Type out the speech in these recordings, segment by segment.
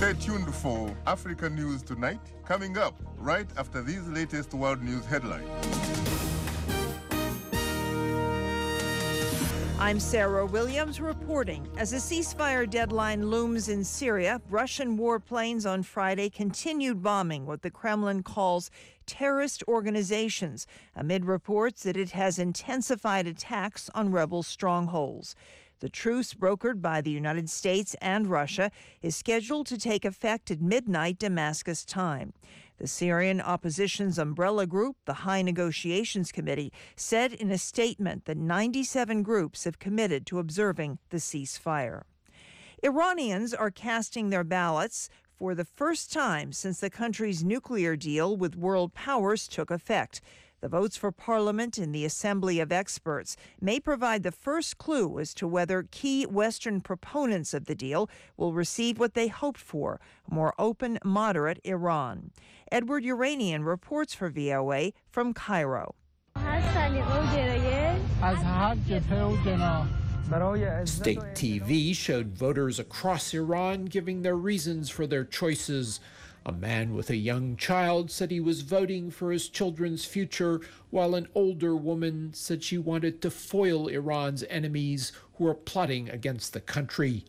Stay tuned for Africa News Tonight, coming up right after these latest world news headlines. I'm Sarah Williams reporting. As a ceasefire deadline looms in Syria, Russian warplanes on Friday continued bombing what the Kremlin calls terrorist organizations, amid reports that it has intensified attacks on rebel strongholds. The truce brokered by the United States and Russia is scheduled to take effect at midnight Damascus time. The Syrian opposition's umbrella group, the High Negotiations Committee, said in a statement that 97 groups have committed to observing the ceasefire. Iranians are casting their ballots for the first time since the country's nuclear deal with world powers took effect. The votes for Parliament in the Assembly of Experts may provide the first clue as to whether key Western proponents of the deal will receive what they hoped for, a more open, moderate Iran. Edward Uranian reports for VOA from Cairo. State TV showed voters across Iran giving their reasons for their choices. A man with a young child said he was voting for his children's future, while an older woman said she wanted to foil Iran's enemies who are plotting against the country.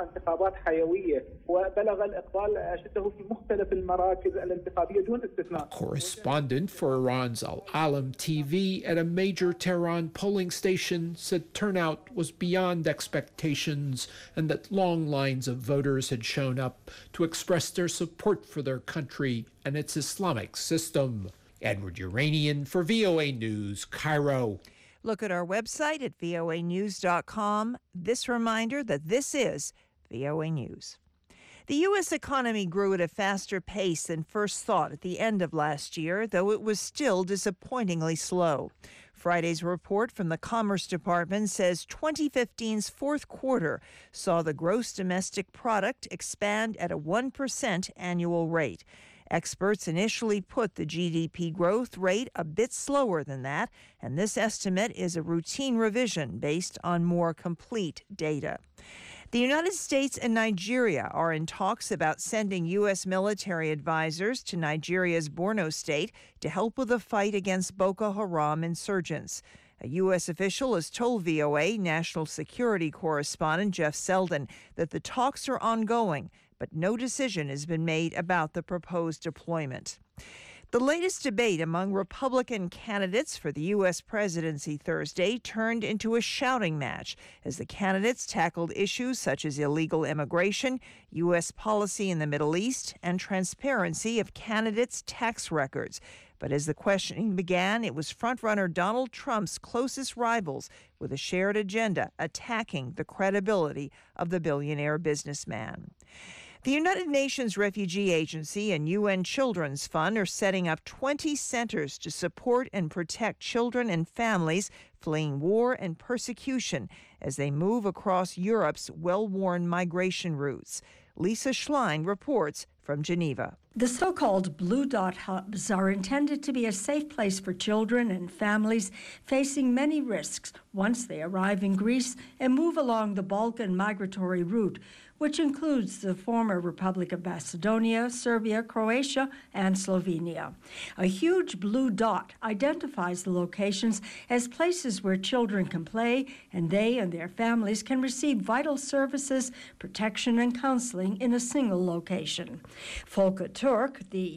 A correspondent for Iran's Al Alam TV at a major Tehran polling station said turnout was beyond expectations and that long lines of voters had shown up to express their support for their country and its Islamic system. Edward Uranian for VOA News, Cairo. Look at our website at voanews.com. This reminder that this is VOA News. The U.S. economy grew at a faster pace than first thought at the end of last year, though it was still disappointingly slow. Friday's report from the Commerce Department says 2015's fourth quarter saw the gross domestic product expand at a 1% annual rate. Experts initially put the GDP growth rate a bit slower than that, and this estimate is a routine revision based on more complete data. The United States and Nigeria are in talks about sending U.S. military advisors to Nigeria's Borno state to help with the fight against Boko Haram insurgents. A U.S. official has told VOA national security correspondent Jeff Selden that the talks are ongoing, but no decision has been made about the proposed deployment. The latest debate among Republican candidates for the U.S. presidency Thursday turned into a shouting match as the candidates tackled issues such as illegal immigration, U.S. policy in the Middle East, and transparency of candidates' tax records. But as the questioning began, it was frontrunner Donald Trump's closest rivals with a shared agenda attacking the credibility of the billionaire businessman. The United Nations Refugee Agency and UN Children's Fund are setting up 20 centers to support and protect children and families fleeing war and persecution as they move across Europe's well-worn migration routes. Lisa Schlein reports from Geneva. The so-called Blue Dot hubs are intended to be a safe place for children and families facing many risks once they arrive in Greece and move along the Balkan migratory route, which includes the former Republic of Macedonia, Serbia, Croatia, and Slovenia. A huge blue dot identifies the locations as places where children can play and they and their families can receive vital services, protection, and counseling in a single location. Volker Turk, the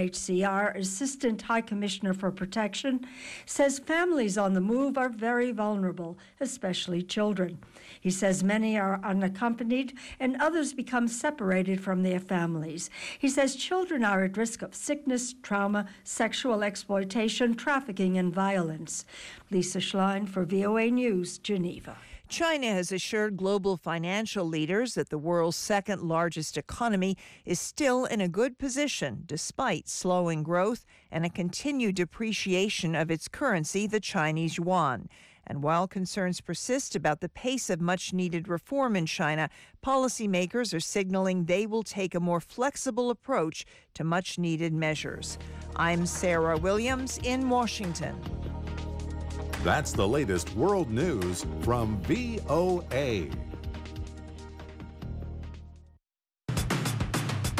UNHCR Assistant High Commissioner for Protection, says families on the move are very vulnerable, especially children. He says many are unaccompanied and others become separated from their families. He says children are at risk of sickness, trauma, sexual exploitation, trafficking, and violence. Lisa Schlein for VOA News, Geneva. China has assured global financial leaders that the world's second largest economy is still in a good position despite slowing growth and a continued depreciation of its currency, the Chinese yuan. And while concerns persist about the pace of much-needed reform in China, policymakers are signaling they will take a more flexible approach to much-needed measures. I'm Sarah Williams in Washington. That's the latest world news from VOA.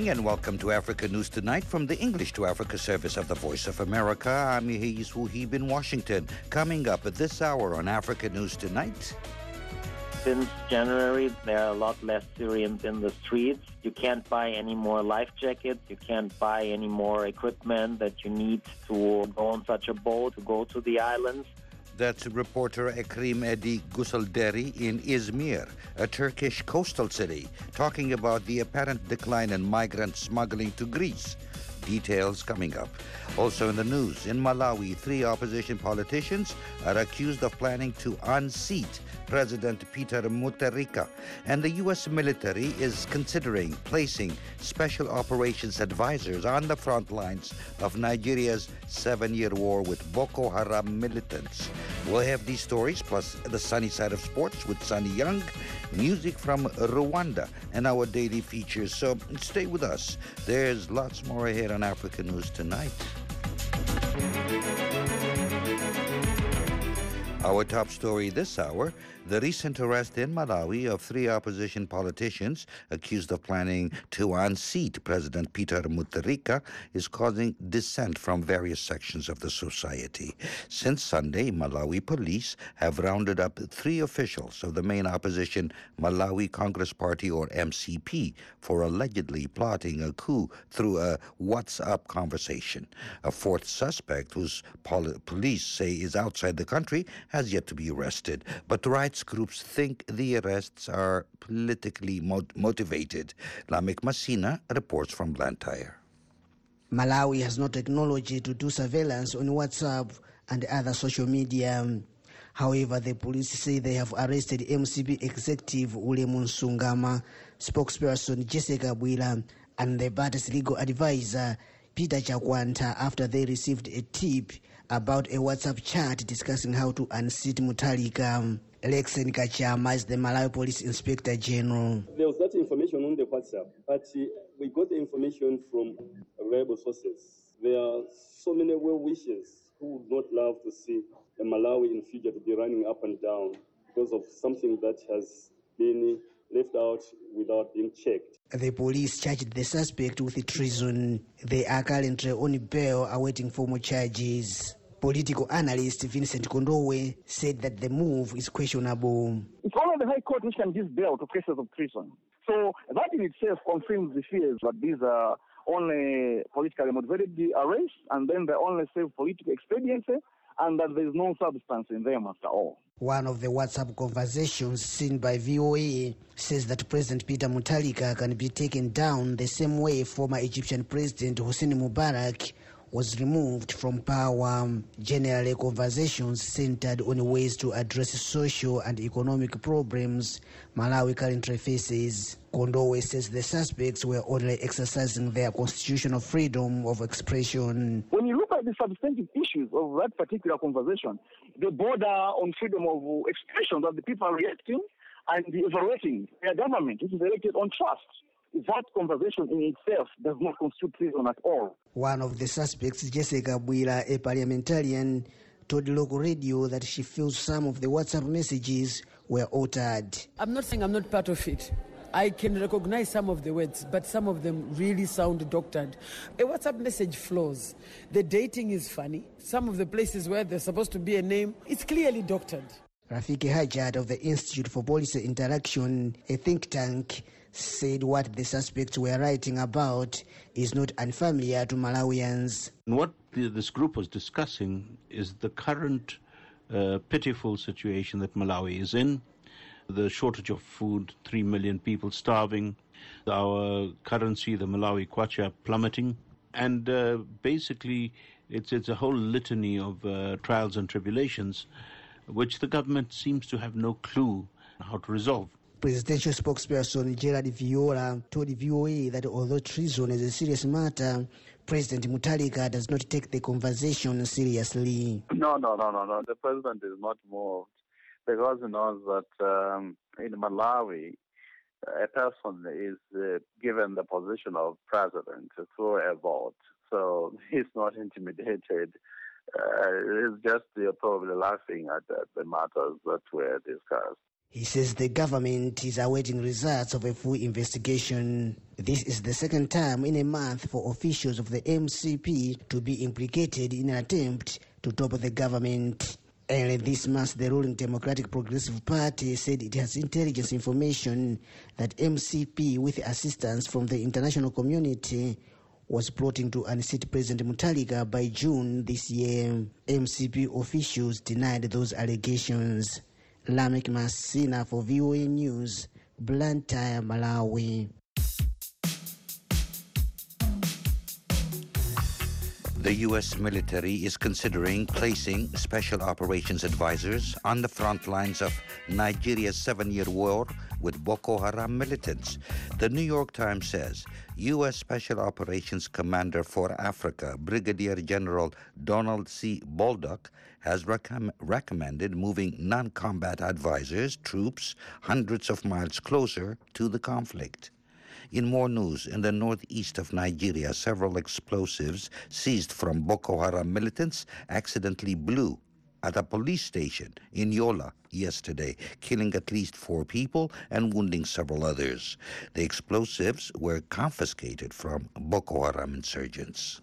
evening and welcome to Africa News Tonight from the English to Africa service of the Voice of America. I'm Yehis Wuhib in Washington. Coming up at this hour on Africa News Tonight. Since January, there are a lot less Syrians in the streets. You can't buy any more life jackets. You can't buy any more equipment that you need to go on such a boat to go to the islands. That's reporter Ekrim Edi Gusalderi in Izmir, a Turkish coastal city, talking about the apparent decline in migrant smuggling to Greece. Details coming up. Also in the news, in Malawi, 3 opposition politicians are accused of planning to unseat President Peter Mutharika, and the U.S. military is considering placing special operations advisors on the front lines of Nigeria's 7-year war with Boko Haram militants. We'll have these stories, plus the sunny side of sports with Sunny Young, music from Rwanda, and our daily features. So stay with us. There's lots more ahead on Africa News Tonight. Our top story this hour, the recent arrest in Malawi of 3 opposition politicians accused of planning to unseat President Peter Mutharika is causing dissent from various sections of the society. Since Sunday, Malawi police have rounded up 3 officials of the main opposition Malawi Congress Party, or MCP, for allegedly plotting a coup through a WhatsApp conversation. A 4th suspect, whose police say is outside the country, has yet to be arrested, but rights groups think the arrests are politically motivated. Lamek Masina reports from Blantyre. Malawi has no technology to do surveillance on WhatsApp and other social media. However, the police say they have arrested MCP executive Ulemu Nsungama, spokesperson Jessica Bwila, and the party's legal advisor Peter Chakwanta after they received a tip about a WhatsApp chat discussing how to unseat Mutharika. Lexen Kachama is the Malawi Police Inspector General. There was that information on the WhatsApp, but we got the information from reliable sources. There are so many well-wishers who would not love to see a Malawi in future to be running up and down because of something that has been left out without being checked. The police charged the suspect with treason. They are currently on bail awaiting formal charges. Political analyst Vincent Kondowe said that the move is questionable. It's only the High Court which can give bail to cases of treason. So that in itself confirms the fears that these are only politically motivated arrests, and then they only serve political expediency, and that there is no substance in them after all. One of the WhatsApp conversations seen by VOA says that President Peter Mutharika can be taken down the same way former Egyptian President Hosni Mubarak was removed from power. Generally, conversations centered on ways to address social and economic problems Malawi currently faces. Kondowe says the suspects were only exercising their constitutional freedom of expression. When you look at the substantive issues of that particular conversation, the border on freedom of expression that the people are reacting and evaluating their government, which is elected on trust. That conversation in itself does not constitute treason at all. One of the suspects, Jessica Bwila, a parliamentarian, told local radio that she feels some of the WhatsApp messages were altered. I'm not saying I'm not part of it. I can recognize some of the words, but some of them really sound doctored. A WhatsApp message flows. The dating is funny. Some of the places where there's supposed to be a name, it's clearly doctored. Rafiki Hajat of the Institute for Policy Interaction, a think tank, said what the suspects were writing about is not unfamiliar to Malawians. What this group was discussing is the current pitiful situation that Malawi is in. The shortage of food, 3 million people starving, our currency, the Malawi kwacha, plummeting. And basically, it's a whole litany of trials and tribulations, which the government seems to have no clue how to resolve. Presidential spokesperson Gerard Viola told VOA that although treason is a serious matter, President Mutharika does not take the conversation seriously. No. The president is not moved because he knows that in Malawi, a person is given the position of president through a vote. So he's not intimidated. He's just probably laughing at the matters that were discussed. He says the government is awaiting results of a full investigation. This is the second time in a month for officials of the MCP to be implicated in an attempt to topple the government. Earlier this month, the ruling Democratic Progressive Party said it has intelligence information that MCP, with assistance from the international community, was plotting to unseat President Mutharika by June this year. MCP officials denied those allegations. Lamek Masina for VOA News, Blantyre, Malawi. The U.S. military is considering placing special operations advisors on the front lines of Nigeria's 7-year war with Boko Haram militants. The New York Times says U.S. Special Operations Commander for Africa, Brigadier General Donald C. Baldock, has recommended moving non-combat advisors, troops, hundreds of miles closer to the conflict. In more news, in the northeast of Nigeria, several explosives seized from Boko Haram militants accidentally blew at a police station in Yola yesterday, killing at least 4 people and wounding several others. The explosives were confiscated from Boko Haram insurgents.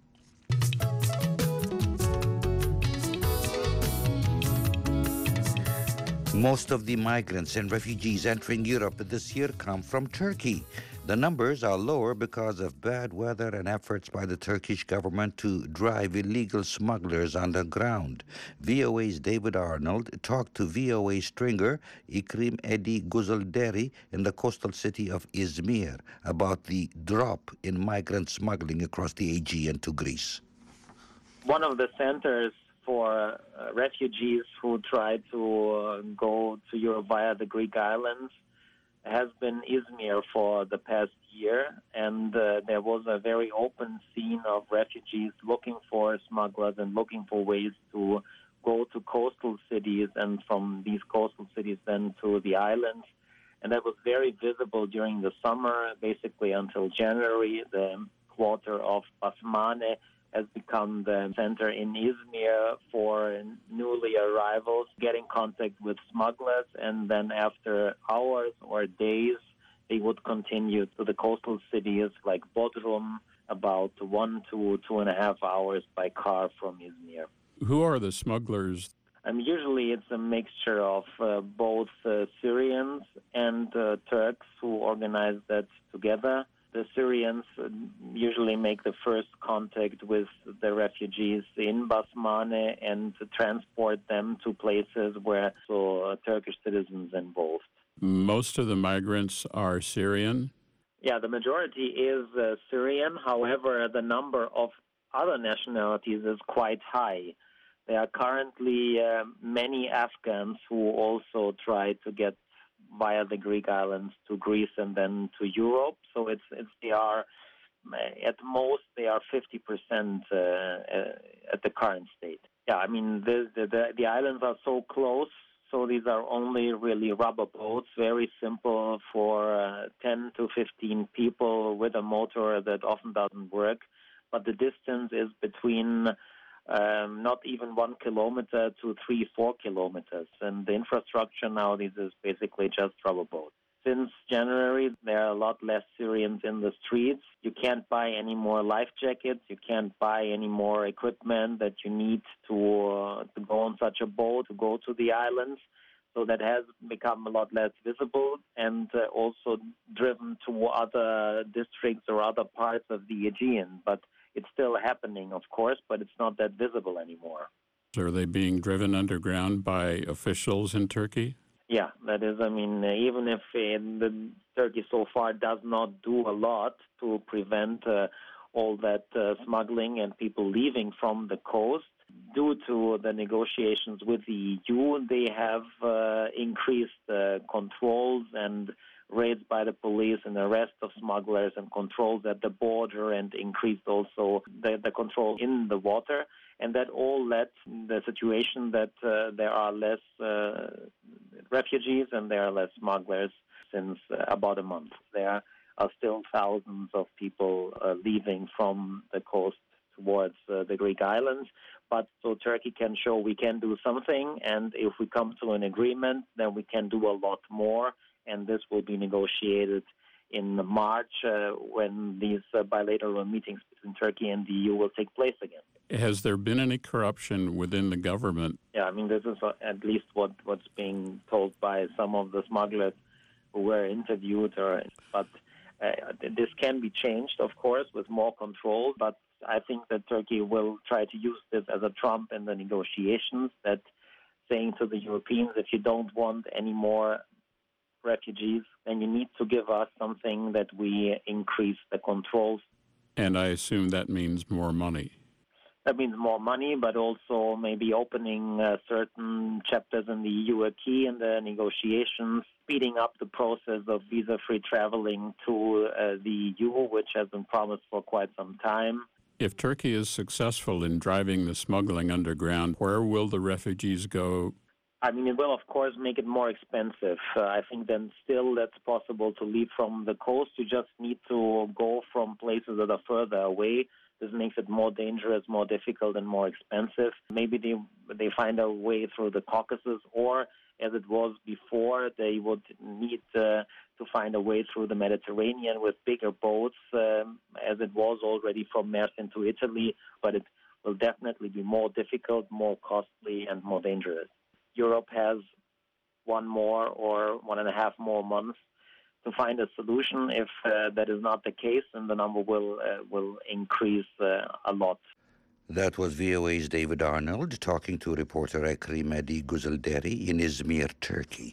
Most of the migrants and refugees entering Europe this year come from Turkey. The numbers are lower because of bad weather and efforts by the Turkish government to drive illegal smugglers underground. VOA's David Arnold talked to VOA stringer Ikrim Edi Guzelderi in the coastal city of Izmir about the drop in migrant smuggling across the Aegean to Greece. One of the centers for refugees who try to go to Europe via the Greek islands has been Izmir for the past year, and there was a very open scene of refugees looking for smugglers and looking for ways to go to coastal cities, and from these coastal cities then to the islands. And that was very visible during the summer, basically until January. The quarter of Basmane has become the center in Izmir for newly arrivals, getting contact with smugglers, and then after hours or days, they would continue to the coastal cities like Bodrum, about 1 to 2.5 hours by car from Izmir. Who are the smugglers? Usually it's a mixture of both Syrians and Turks who organize that together. The Syrians usually make the first contact with the refugees in Basmane and transport them to places where Turkish citizens involved. Most of the migrants are Syrian? Yeah, the majority is Syrian. However, the number of other nationalities is quite high. There are currently many Afghans who also try to get via the Greek islands to Greece and then to Europe. So they are at most 50% at the current state. Yeah, I mean the islands are so close, so these are only really rubber boats, very simple for 10 to 15 people with a motor that often doesn't work. But the distance is between not even 1 kilometer to 3-4 kilometers. And the infrastructure nowadays is basically just rubber boats. Since January, there are a lot less Syrians in the streets. You can't buy any more life jackets. You can't buy any more equipment that you need to go on such a boat, to go to the islands. So that has become a lot less visible and also driven to other districts or other parts of the Aegean. But it's still happening, of course, but it's not that visible anymore. Are they being driven underground by officials in Turkey? Yeah, that is, I mean, even if Turkey so far does not do a lot to prevent all that smuggling and people leaving from the coast, due to the negotiations with the EU, they have increased controls and raids by the police and arrest of smugglers and controls at the border, and increased also the control in the water. And that all led the situation that there are less refugees and there are less smugglers since about a month. There are still thousands of people leaving from the coast towards the Greek islands, But so Turkey can show we can do something, and if we come to an agreement, then we can do a lot more, and this will be negotiated in March when these bilateral meetings between Turkey and the EU will take place again. Has there been any corruption within the government? Yeah, I mean, this is at least what's being told by some of the smugglers who were interviewed. But this can be changed, of course, with more control. But I think that Turkey will try to use this as a trump in the negotiations, that saying to the Europeans, if you don't want any more refugees, then you need to give us something that we increase the controls. And I assume that means more money. That means more money, but also maybe opening certain chapters in the EU acquis in the negotiations, speeding up the process of visa-free traveling to the EU, which has been promised for quite some time. If Turkey is successful in driving the smuggling underground, where will the refugees go? I mean, it will, of course, make it more expensive. I think then still that's possible to leave from the coast. You just need to go from places that are further away. This makes it more dangerous, more difficult, and more expensive. Maybe they find a way through the Caucasus, or as it was before, they would need to find a way through the Mediterranean with bigger boats, as it was already from Mersin to Italy, but it will definitely be more difficult, more costly, and more dangerous. Europe has 1 more or 1.5 more months to find a solution. If that is not the case, then the number will increase a lot. That was VOA's David Arnold talking to reporter Ekrem Edi Güzelderi in Izmir, Turkey.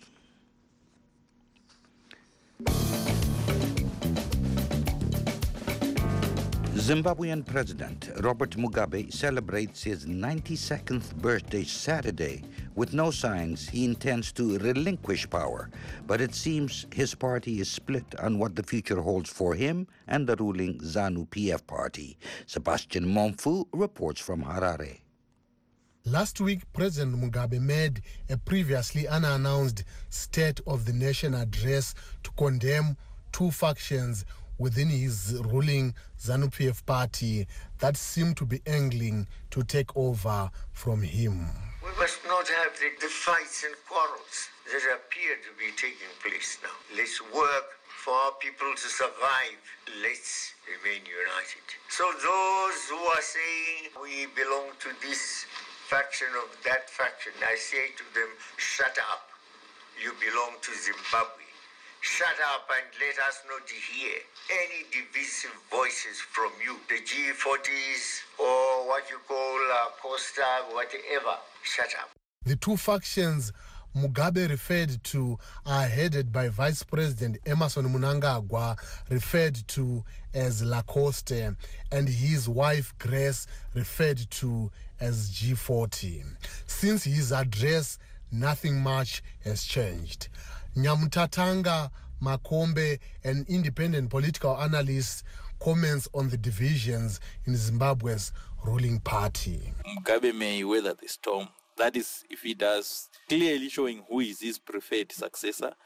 Zimbabwean President Robert Mugabe celebrates his 92nd birthday Saturday with no signs he intends to relinquish power, but it seems his party is split on what the future holds for him and the ruling ZANU-PF party. Sebastian Monfu reports from Harare. Last week, President Mugabe made a previously unannounced State of the Nation address to condemn 2 factions within his ruling ZANU-PF party that seemed to be angling to take over from him. We must not have the fights and quarrels that appear to be taking place now. Let's work for our people to survive. Let's remain united. So those who are saying we belong to this faction or that faction, I say to them, shut up. You belong to Zimbabwe. Shut up and let us not hear any divisive voices from you. The G40s or what you call Costa, whatever. Shut up. The 2 factions Mugabe referred to are headed by Vice President Emmerson Mnangagwa, referred to as Lacoste, and his wife Grace, referred to as G40. Since his address, nothing much has changed. Nyamutatanga Makombe, an independent political analyst, comments on the divisions in Zimbabwe's ruling party. Mugabe may weather the storm. That is, if he does, clearly showing who is his preferred successor.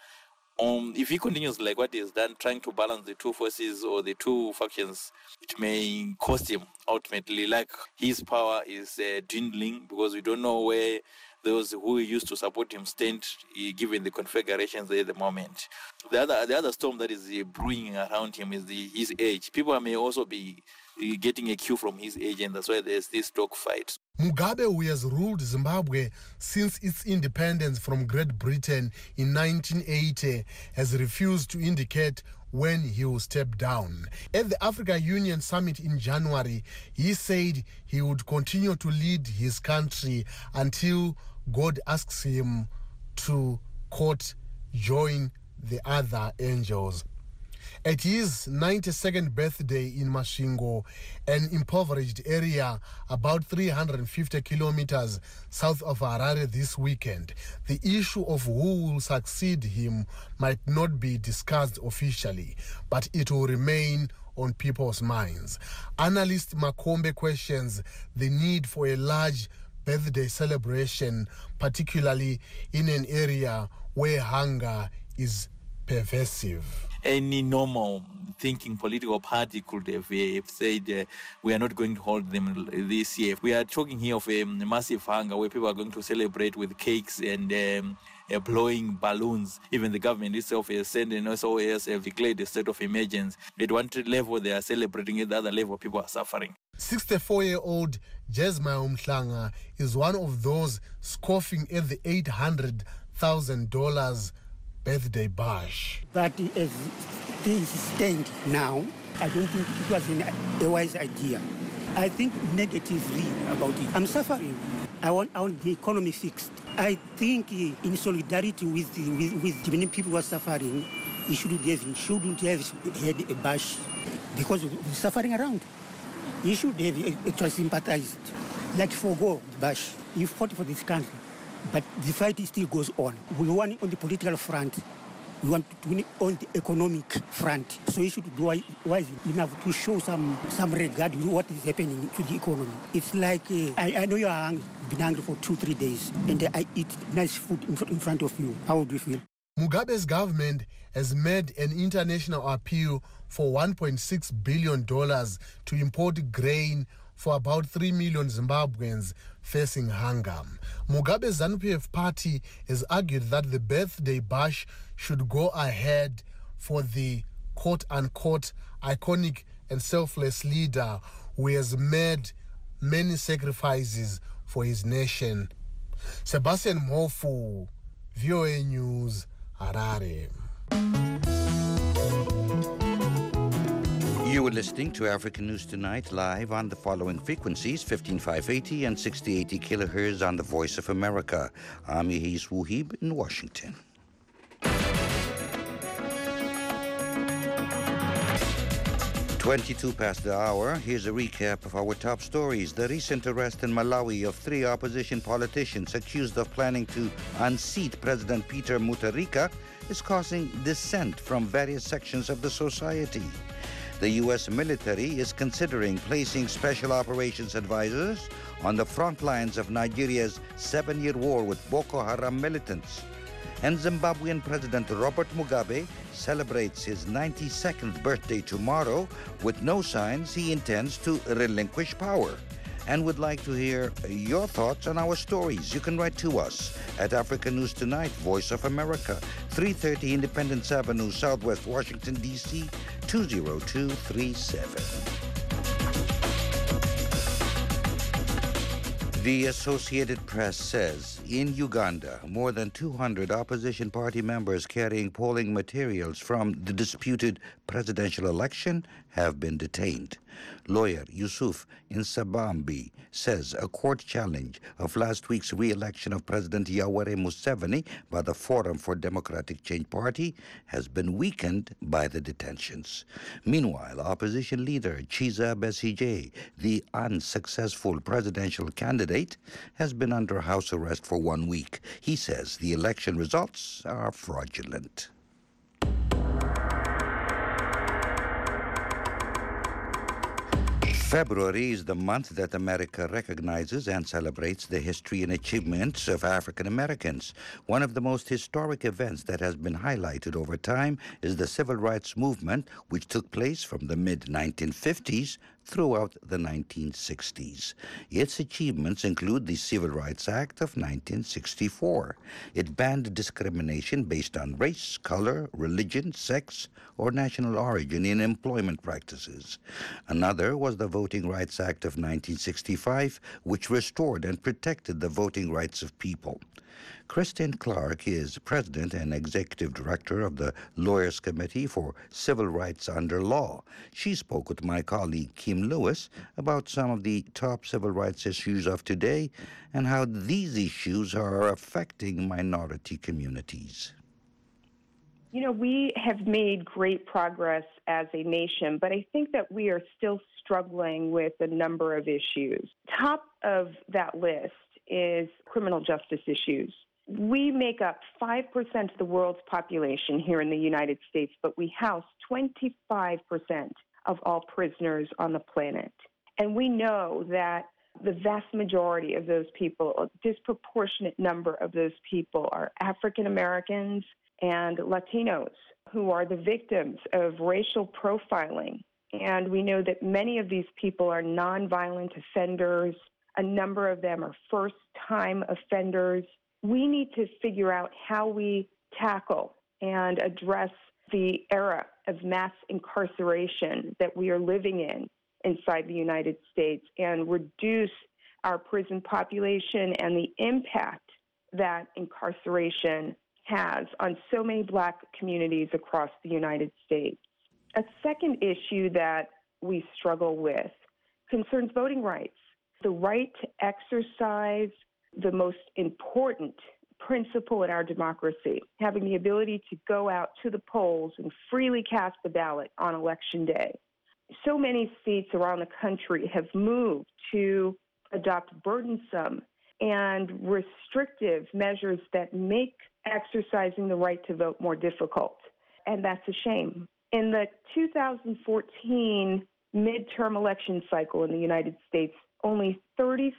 If he continues like what he has done, trying to balance the 2 forces or the 2 factions, it may cost him ultimately. Like his power is dwindling because we don't know where those who used to support him stand, given the configurations at the moment. The other storm that is brewing around him is his age. People may also be getting a cue from his age, and that's why there's this dog fight. Mugabe, who has ruled Zimbabwe since its independence from Great Britain in 1980, has refused to indicate when he will step down. At the Africa Union Summit in January, he said he would continue to lead his country until God asks him to, quote, join the other angels. At his 92nd birthday in Masvingo, an impoverished area about 350 kilometers south of Harare this weekend, the issue of who will succeed him might not be discussed officially, but it will remain on people's minds. Analyst Makombe questions the need for a large birthday celebration, particularly in an area where hunger is pervasive. Any normal thinking political party could have said we are not going to hold them this year. We are talking here of a massive hunger where people are going to celebrate with cakes and blowing balloons. Even the government itself has said and also has declared a state of emergency. At one level they are celebrating, at the other level people are suffering. 64-year-old Jesma Umhlanga is one of those scoffing at the $800,000 birthday bash. But as things stand now, I don't think it was a wise idea. I think negatively about it. I'm suffering. I want the economy fixed. I think in solidarity with the many people who are suffering, he shouldn't have had a bash because of the suffering around. He should have actually sympathized. Let's forgo the bash. He fought for this country. But the fight still goes on. We won on the political front. We want to win on the economic front. So you should do wisely enough to show some regard to what is happening to the economy. It's like, I know you are been hungry for 2-3 days, and I eat nice food in front of you. How would you feel? Mugabe's government has made an international appeal for $1.6 billion to import grain for about 3 million Zimbabweans facing hunger. Mugabe's ZANU-PF party has argued that the birthday bash should go ahead for the quote-unquote iconic and selfless leader who has made many sacrifices for his nation. Sebastian Mofu, VOA News, Harare. You are listening to African News Tonight live on the following frequencies, 15580 and 6080 kilohertz on the Voice of America. I'm Yehis Wuhib in Washington. 22 past the hour. Here's a recap of our top stories. The recent arrest in Malawi of 3 opposition politicians accused of planning to unseat President Peter Mutharika is causing dissent from various sections of the society. The U.S. military is considering placing special operations advisors on the front lines of Nigeria's 7-year war with Boko Haram militants. And Zimbabwean President Robert Mugabe celebrates his 92nd birthday tomorrow with no signs he intends to relinquish power. And would like to hear your thoughts on our stories. You can write to us at African News Tonight, Voice of America, 330 Independence Avenue, Southwest Washington, D.C., 20237. The Associated Press says in Uganda, more than 200 opposition party members carrying polling materials from the disputed presidential election have been detained. Lawyer Yusuf Nsabambi says a court challenge of last week's re-election of President Yoweri Museveni by the Forum for Democratic Change Party has been weakened by the detentions. Meanwhile, opposition leader Chiza Besigye, the unsuccessful presidential candidate, has been under house arrest for 1 week. He says the election results are fraudulent. February is the month that America recognizes and celebrates the history and achievements of African Americans. One of the most historic events that has been highlighted over time is the Civil Rights Movement, which took place from the mid-1950s throughout the 1960s. Its achievements include the Civil Rights Act of 1964. It banned discrimination based on race, color, religion, sex, or national origin in employment practices. Another was the Voting Rights Act of 1965, which restored and protected the voting rights of people. Kristen Clark is President and Executive Director of the Lawyers Committee for Civil Rights Under Law. She spoke with my colleague Kim Lewis about some of the top civil rights issues of today and how these issues are affecting minority communities. You know, we have made great progress as a nation, but I think that we are still struggling with a number of issues. Top of that list is criminal justice issues. We make up 5% of the world's population here in the United States, but we house 25% of all prisoners on the planet. And we know that the vast majority of those people, a disproportionate number of those people, are African Americans and Latinos who are the victims of racial profiling. And we know that many of these people are nonviolent offenders. A number of them are first-time offenders. We need to figure out how we tackle and address the era of mass incarceration that we are living in inside the United States and reduce our prison population and the impact that incarceration has on so many Black communities across the United States. A second issue that we struggle with concerns voting rights. The right to exercise the most important principle in our democracy, having the ability to go out to the polls and freely cast the ballot on Election Day. So many states around the country have moved to adopt burdensome and restrictive measures that make exercising the right to vote more difficult, and that's a shame. In the 2014 midterm election cycle in the United States, only 37%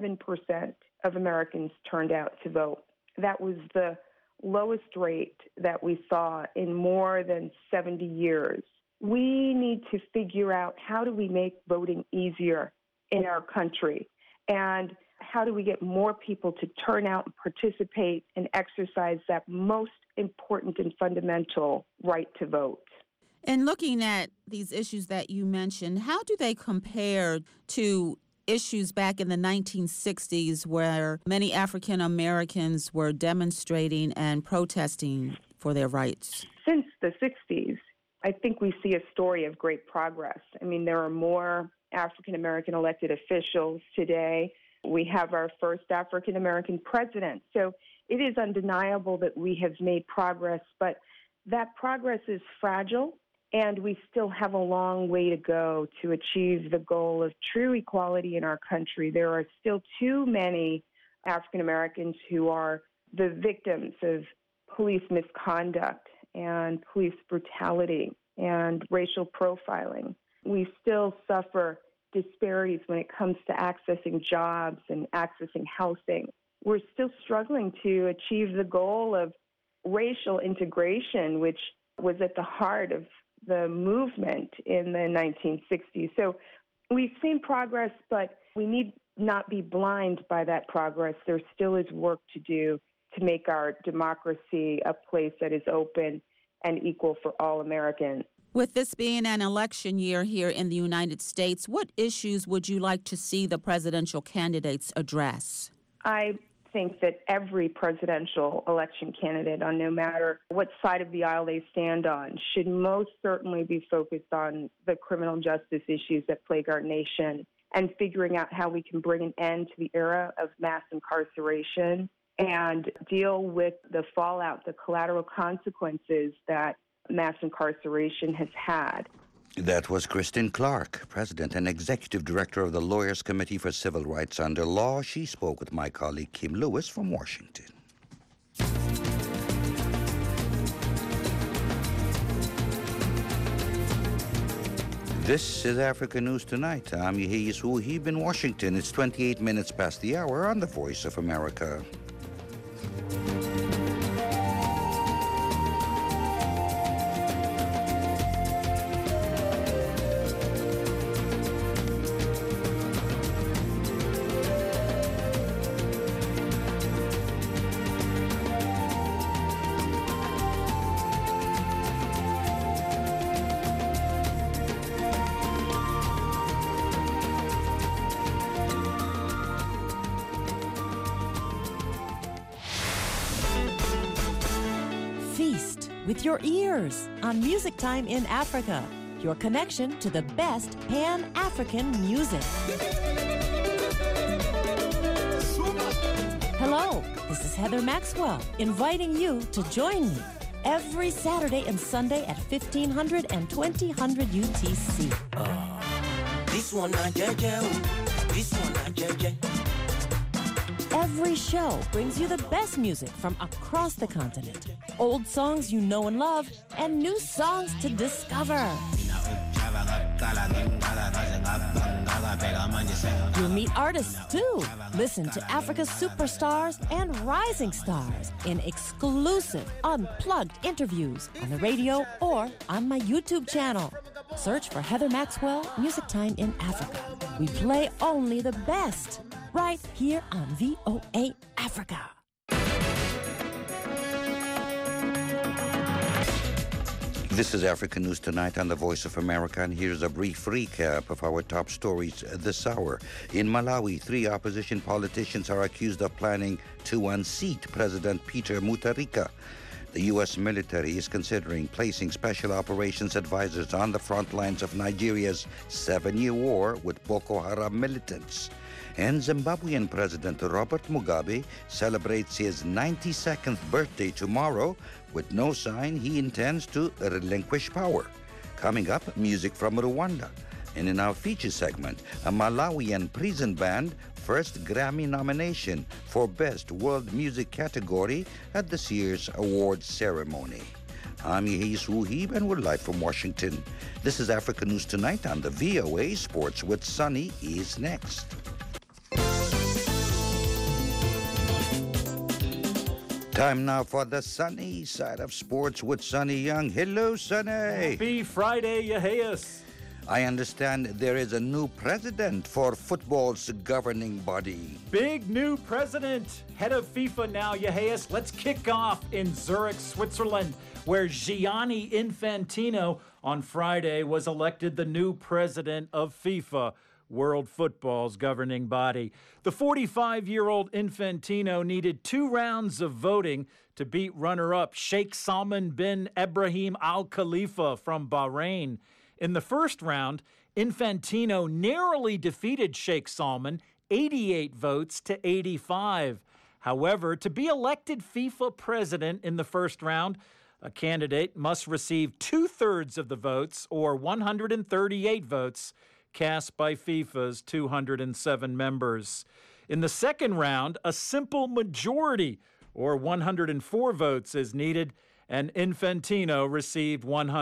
of Americans turned out to vote. That was the lowest rate that we saw in more than 70 years. We need to figure out how do we make voting easier in our country, and how do we get more people to turn out and participate and exercise that most important and fundamental right to vote. And looking at these issues that you mentioned, how do they compare to issues back in the 1960s where many African Americans were demonstrating and protesting for their rights? Since the 60s, I think we see a story of great progress. I mean, there are more African American elected officials today. We have our first African American president. So it is undeniable that we have made progress, but that progress is fragile, and we still have a long way to go to achieve the goal of true equality in our country. There are still too many African Americans who are the victims of police misconduct and police brutality and racial profiling. We still suffer disparities when it comes to accessing jobs and accessing housing. We're still struggling to achieve the goal of racial integration, which was at the heart of the movement in the 1960s. So we've seen progress, but we need not be blind by that progress. There still is work to do to make our democracy a place that is open and equal for all Americans. With this being an election year here in the United States, what issues would you like to see the presidential candidates address? I think that every presidential election candidate, on no matter what side of the aisle they stand on, should most certainly be focused on the criminal justice issues that plague our nation and figuring out how we can bring an end to the era of mass incarceration and deal with the fallout, the collateral consequences that mass incarceration has had. That was Kristen Clark, President and Executive Director of the Lawyers Committee for Civil Rights Under Law. She spoke with my colleague Kim Lewis from Washington. This is Africa News Tonight. I'm Yehia Suhib in Washington. It's 28 minutes past the hour on the Voice of America. With your ears on Music Time in Africa, your connection to the best Pan-African music. Hello, this is Heather Maxwell, inviting you to join me every Saturday and Sunday at 1500 and 2000 UTC. This one not JJ, this one not JJ. Every show brings you the best music from across the continent. Old songs you know and love, and new songs to discover. You'll meet artists too. Listen to Africa's superstars and rising stars in exclusive, unplugged interviews on the radio or on my YouTube channel. Search for Heather Maxwell Music Time in Africa. We play only the best right here on VOA Africa. This is Africa News Tonight on the Voice of America, and here's a brief recap of our top stories this hour. In Malawi, 3 opposition politicians are accused of planning to unseat President Peter Mutharika. The U.S. military is considering placing special operations advisors on the front lines of Nigeria's 7-year war with Boko Haram militants. And Zimbabwean President Robert Mugabe celebrates his 92nd birthday tomorrow with no sign he intends to relinquish power. Coming up, music from Rwanda. And in our feature segment, a Malawian prison band first Grammy nomination for Best World Music category at this year's awards ceremony. I'm Yehis Wuhib, and we're live from Washington. This is Africa News Tonight on the VOA. Sports with Sunny is next. Time now for the sunny side of sports with Sonny Young. Hello, Sonny. Happy Friday, Yehias. I understand there is a new president for football's governing body. Big new president, head of FIFA now, Yehias. Let's kick off in Zurich, Switzerland, where Gianni Infantino on Friday was elected the new president of FIFA, World Football's governing body. The 45-year-old Infantino needed 2 rounds of voting to beat runner-up Sheikh Salman bin Ibrahim Al Khalifa from Bahrain. In the first round, Infantino narrowly defeated Sheikh Salman, 88 votes to 85. However, to be elected FIFA president in the first round, a candidate must receive 2/3 of the votes, or 138 votes, cast by FIFA's 207 members. In the second round, a simple majority, or 104 votes, is needed, and Infantino received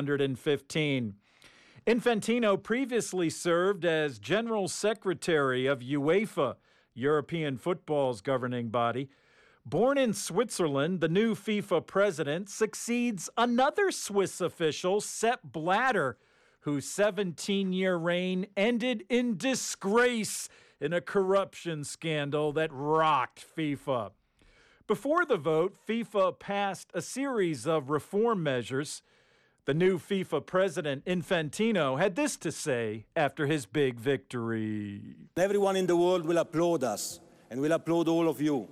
115. Infantino previously served as General Secretary of UEFA, European football's governing body. Born in Switzerland, the new FIFA president succeeds another Swiss official, Sepp Blatter, whose 17-year reign ended in disgrace in a corruption scandal that rocked FIFA. Before the vote, FIFA passed a series of reform measures. The new FIFA president, Infantino, had this to say after his big victory. Everyone in the world will applaud us, and will applaud all of you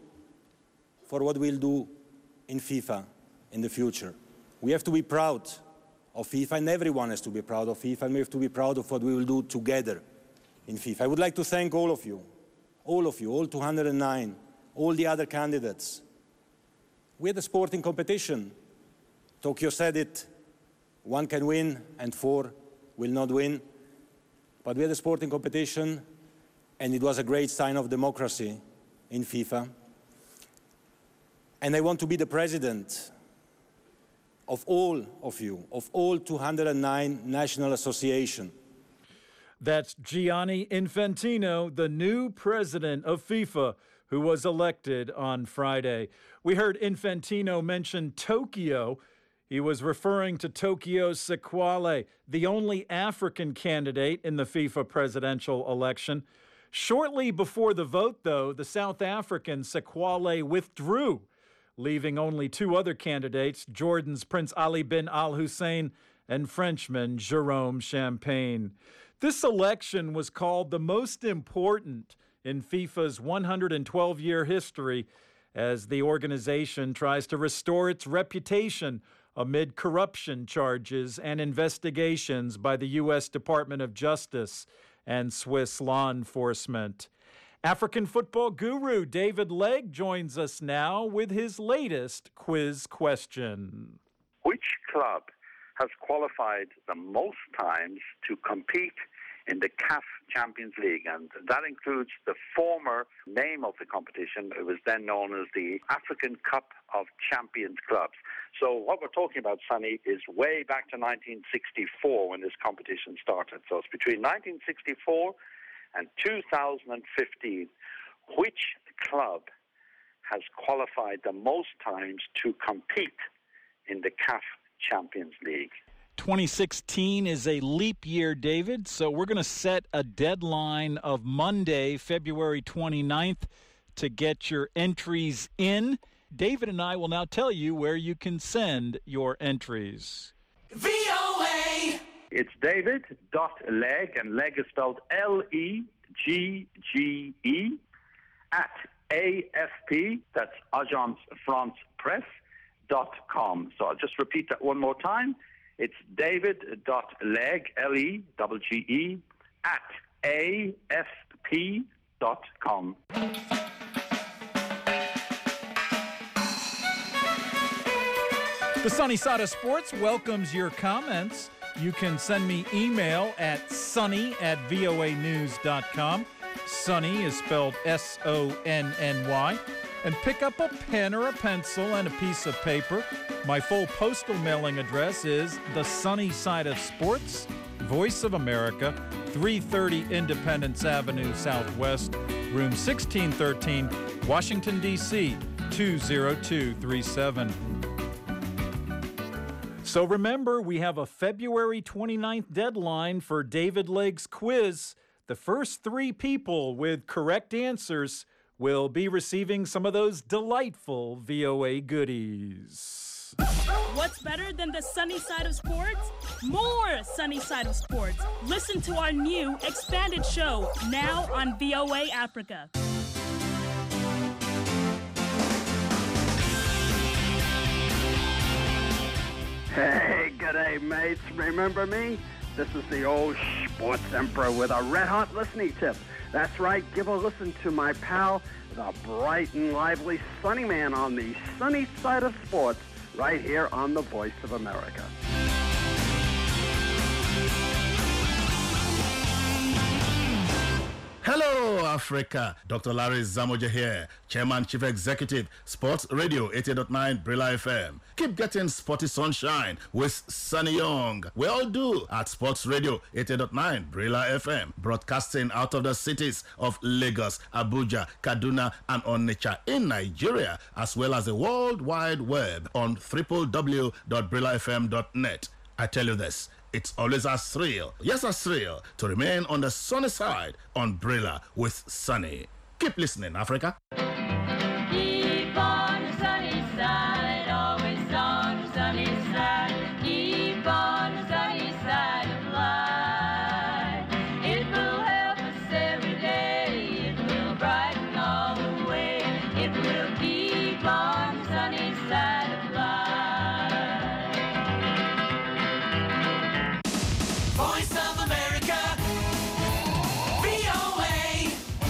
for what we'll do in FIFA in the future. We have to be proud of FIFA, and everyone has to be proud of FIFA, and we have to be proud of what we will do together in FIFA. I would like to thank all of you, all 209, all the other candidates. We had a sporting competition. Tokyo said it, 1 can win and 4 will not win. But we had a sporting competition, and it was a great sign of democracy in FIFA. And I want to be the president of all of you, of all 209 national associations. That's Gianni Infantino, the new president of FIFA, who was elected on Friday. We heard Infantino mention Tokyo. He was referring to Tokyo Sequale, the only African candidate in the FIFA presidential election. Shortly before the vote, though, the South African Sequale withdrew, leaving only 2 other candidates, Jordan's Prince Ali bin Al Hussein and Frenchman Jerome Champagne. This election was called the most important in FIFA's 112-year history as the organization tries to restore its reputation amid corruption charges and investigations by the U.S. Department of Justice and Swiss law enforcement. African football guru David Legg joins us now with his latest quiz question. Which club has qualified the most times to compete in the CAF Champions League? And that includes the former name of the competition. It was then known as the African Cup of Champions Clubs. So what we're talking about, Sonny, is way back to 1964 when this competition started. So it's between 1964 and 2015, which club has qualified the most times to compete in the CAF Champions League? 2016 is a leap year, David, so we're going to set a deadline of Monday, February 29th, to get your entries in. David and I will now tell you where you can send your entries. VOA! It's David.Legge, and Legge is spelled Legge, at AFP, that's Agence France Presse.com. So I'll just repeat that one more time. It's David.Legge, Legge, at AFP.com. The Sunny Side of Sports welcomes your comments. You can send me email at sunny@voanews.com. Sunny is spelled SONNY. And pick up a pen or a pencil and a piece of paper. My full postal mailing address is The Sunny Side of Sports, Voice of America, 330 Independence Avenue Southwest, room 1613, Washington, D.C., 20237. So remember, we have a February 29th deadline for David Legge's quiz. The first 3 people with correct answers will be receiving some of those delightful VOA goodies. What's better than the Sunny Side of Sports? More Sunny Side of Sports. Listen to our new expanded show now on VOA Africa. Hey, g'day, mates. Remember me? This is the old sports emperor with a red-hot listening tip. That's right, give a listen to my pal, the bright and lively Sunny Man on the Sunny Side of Sports, right here on the Voice of America. Hello, Africa. Dr. Larry Zamoja here, Chairman, Chief Executive, Sports Radio 88.9 Brilla FM. Keep getting sporty sunshine with Sunny Young. We all do at Sports Radio 88.9 Brilla FM, broadcasting out of the cities of Lagos, Abuja, Kaduna, and Onitsha in Nigeria, as well as the World Wide Web on www.brillafm.net. I tell you this, it's always a thrill, yes, a thrill, to remain on the sunny side on Brilla with Sunny. Keep listening, Africa. Keep on the sunny side, always on the sunny side. Keep on the sunny side of life. It will help us every day. It will brighten all the way. It will keep on the sunny side of life. Voice of America, VOA,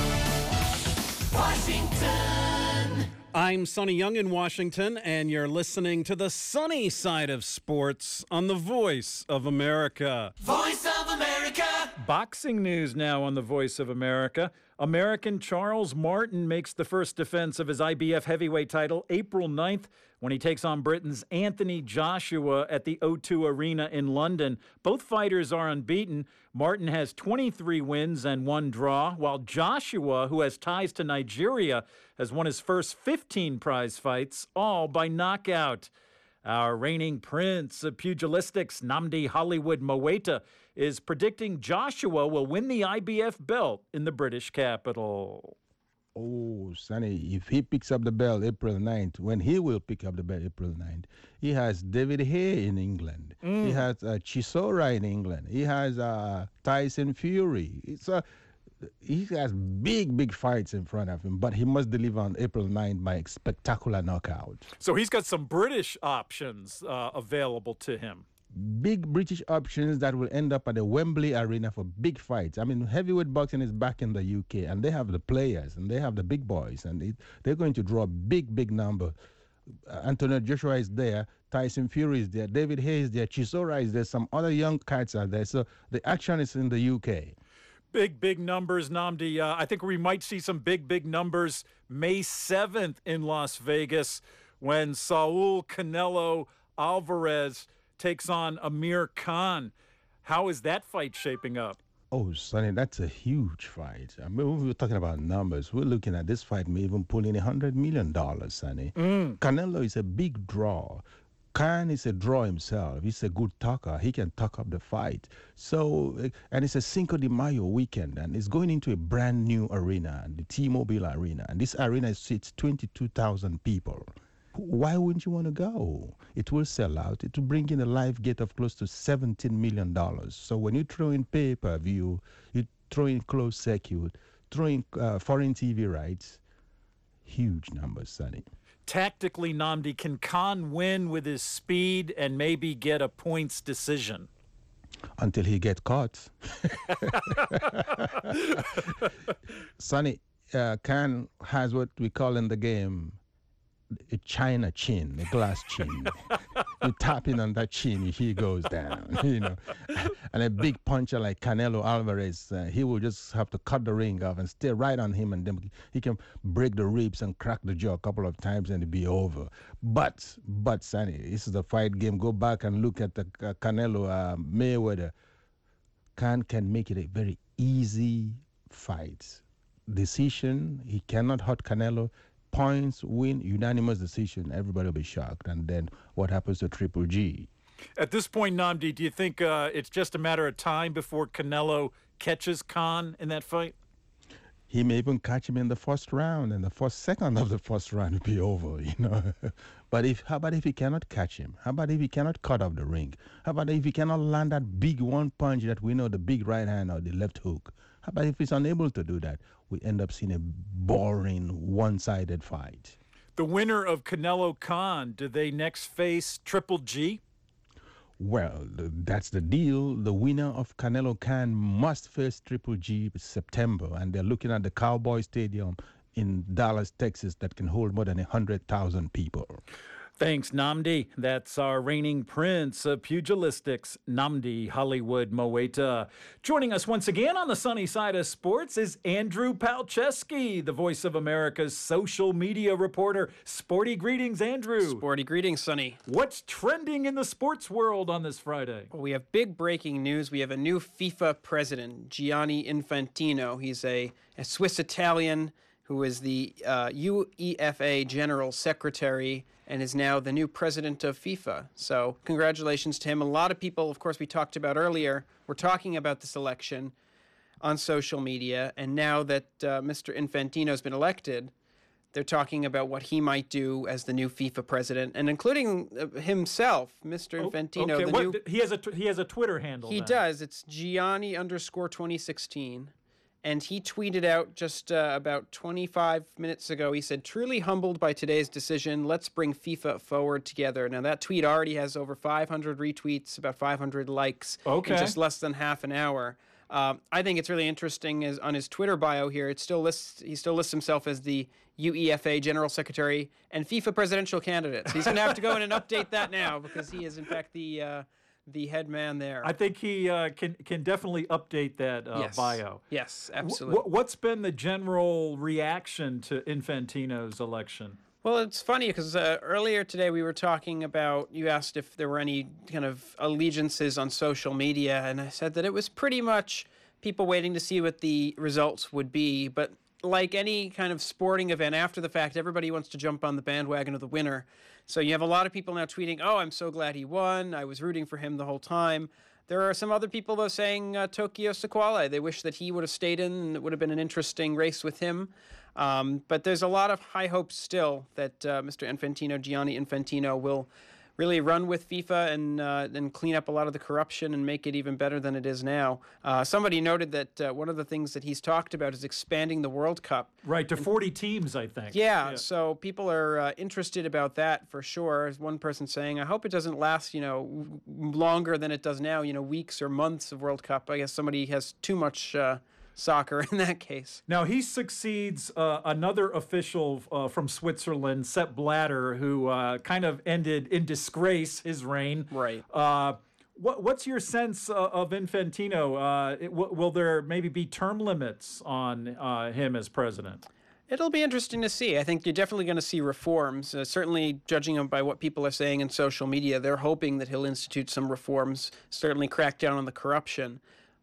Washington. I'm Sunny Young in Washington, and you're listening to the Sunny Side of Sports on the Voice of America. Voice of America. Boxing news now on the Voice of America. American Charles Martin makes the first defense of his IBF heavyweight title April 9th when he takes on Britain's Anthony Joshua at the O2 Arena in London. Both fighters are unbeaten. Martin has 23 wins and 1 draw, while Joshua, who has ties to Nigeria, has won his first 15 prize fights, all by knockout. Our reigning prince of pugilistics, Nnamdi Hollywood Mowaita, is predicting Joshua will win the IBF belt in the British capital. Oh, Sonny, if he picks up the belt April 9th, when he will pick up the belt April 9th, he has David Haye in England. He has Chisora in England. He has Tyson Fury. He has big fights in front of him, but he must deliver on April 9th by a spectacular knockout. So he's got some British options available to him. Big British options that will end up at the Wembley Arena for big fights. I mean, heavyweight boxing is back in the UK, and they have the players, and they have the big boys, and they're going to draw a big number. Anthony Joshua is there, Tyson Fury is there, David Haye is there, Chisora is there, some other young cats are there. So the action is in the UK. Big numbers, Nnamdi. I think we might see some big numbers May 7th in Las Vegas when Saul Canelo Alvarez takes on Amir Khan. How is that fight shaping up? Oh, Sonny, that's a huge fight. I mean, we were talking about numbers. We're looking at this fight may even pull in $100 million, Sonny. Canelo is a big draw. Khan is a draw himself. He's a good talker. He can talk up the fight. So, and it's a Cinco de Mayo weekend, and it's going into a brand new arena, the T-Mobile Arena. And this arena seats 22,000 people. Why wouldn't you want to go? It will sell out. It will bring in a live gate of close to $17 million. So when you throw in pay-per-view, you throw in closed circuit, throw in foreign TV rights, huge numbers, Sonny. Tactically, Nnamdi, can Khan win with his speed and maybe get a points decision? Until he gets caught. Sonny, Khan has what we call in the game a China chin, a glass chin. You tap in on that chin, he goes down, you know. And a big puncher like Canelo Alvarez, he will just have to cut the ring off and stay right on him, and then he can break the ribs and crack the jaw a couple of times and it'll be over. But Sonny, this is a fight game. Go back and look at the Canelo Mayweather. Khan can make it a very easy fight. Decision, he cannot hurt Canelo. Points, win, unanimous decision. Everybody will be shocked. And then what happens to Triple G? At this point, Nnamdi, do you think it's just a matter of time before Canelo catches Khan in that fight? He may even catch him in the first round, and the first second of the first round will be over, you know. But how about if he cannot catch him? How about if he cannot cut off the ring? How about if he cannot land that big one punch that we know, the big right hand or the left hook? How about if he's unable to do that? We end up seeing a boring, one-sided fight. The winner of Canelo Khan, do they next face Triple G? Well, that's the deal. The winner of Canelo Khan must face Triple G in September, and they're looking at the Cowboy Stadium in Dallas, Texas, that can hold more than 100,000 people. Thanks, Nnamdi. That's our reigning prince of pugilistics, Nnamdi Hollywood Moeta. Joining us once again on the sunny side of sports is Andrew Palczewski, the Voice of America's social media reporter. Sporty greetings, Andrew. Sporty greetings, Sonny. What's trending in the sports world on this Friday? Well, we have big breaking news. We have a new FIFA president, Gianni Infantino. He's a Swiss-Italian who is the UEFA General Secretary and is now the new president of FIFA. So congratulations to him. A lot of people, of course, we talked about earlier, were talking about this election on social media. And now that Mr. Infantino has been elected, they're talking about what he might do as the new FIFA president, and including himself, Mr. Infantino. Okay. He has a Twitter handle. He does. It's Gianni_2016. And he tweeted out just about 25 minutes ago, he said, "Truly humbled by today's decision. Let's bring FIFA forward together." Now, that tweet already has over 500 retweets, about 500 likes in just less than half an hour. I think it's really interesting is on his Twitter bio here, he still lists himself as the UEFA General Secretary and FIFA presidential candidate. So he's going to have to go in and update that now because he is, in fact, the head man there. I think he can definitely update that bio. Yes, absolutely. What's been the general reaction to Infantino's election? Well, it's funny because earlier today we were talking about, you asked if there were any kind of allegiances on social media, and I said that it was pretty much people waiting to see what the results would be. But like any kind of sporting event, after the fact, everybody wants to jump on the bandwagon of the winner. So you have a lot of people now tweeting, "Oh, I'm so glad he won. I was rooting for him the whole time." There are some other people, though, saying Tokyo Sequale. They wish that he would have stayed in, and it would have been an interesting race with him. But there's a lot of high hopes still that Mr. Infantino, Gianni Infantino, will really run with FIFA and clean up a lot of the corruption and make it even better than it is now. Somebody noted that one of the things that he's talked about is expanding the World Cup. Right, to 40 teams, I think. Yeah, so people are interested about that for sure. As one person saying, I hope it doesn't last, longer than it does now, weeks or months of World Cup. I guess somebody has too much soccer in that case. Now, he succeeds another official from Switzerland, Sepp Blatter, who kind of ended in disgrace his reign. Right. What's your sense of Infantino? Will there maybe be term limits on him as president? It'll be interesting to see. I think you're definitely going to see reforms. Certainly, judging him by what people are saying in social media, they're hoping that he'll institute some reforms, certainly crack down on the corruption.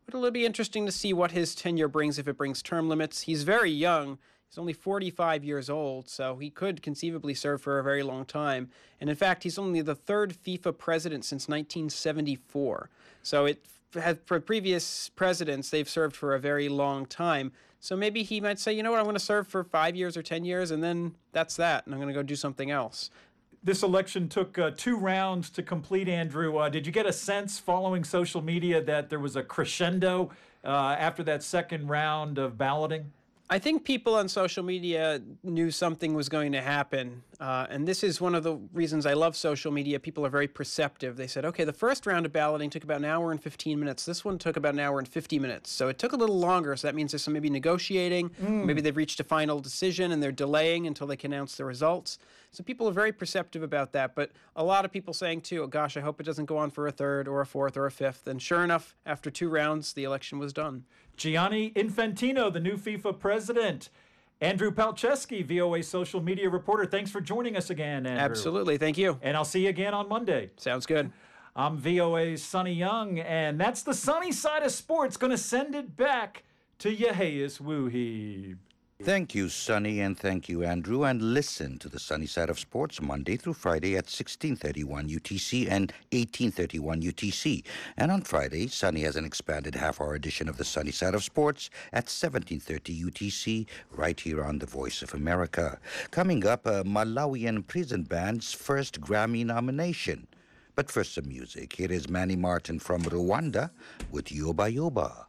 but it'll be interesting to see what his tenure brings, if it brings term limits. He's very young. He's only 45 years old, so he could conceivably serve for a very long time. And in fact, he's only the third FIFA president since 1974. So for previous presidents, they've served for a very long time. So maybe he might say, you know what, I'm going to serve for 5 years or 10 years, and then that's that, and I'm going to go do something else. This election took 2 rounds to complete, Andrew. Did you get a sense following social media that there was a crescendo after that second round of balloting? I think people on social media knew something was going to happen. And this is one of the reasons I love social media. People are very perceptive. They said, okay, the first round of balloting took about an hour and 15 minutes. This one took about an hour and 50 minutes. So it took a little longer. So that means there's some maybe negotiating. Maybe they've reached a final decision and they're delaying until they can announce the results. So people are very perceptive about that. But a lot of people saying, too, oh, gosh, I hope it doesn't go on for a third or a fourth or a fifth. And sure enough, after 2 rounds, the election was done. Gianni Infantino, the new FIFA president. Andrew Palczewski, VOA social media reporter. Thanks for joining us again, Andrew. Absolutely. Thank you. And I'll see you again on Monday. Sounds good. I'm VOA's Sonny Young, and that's the sunny side of sports. Going to send it back to Yehias Wuhib. Thank you, Sonny, and thank you, Andrew. And listen to the Sunny Side of Sports Monday through Friday at 16:31 UTC and 18:31 UTC. And on Friday, Sonny has an expanded half-hour edition of the Sunny Side of Sports at 17:30 UTC, right here on the Voice of America. Coming up, a Malawian prison band's first Grammy nomination. But first, some music. Here is Manny Martin from Rwanda with Yoba Yoba.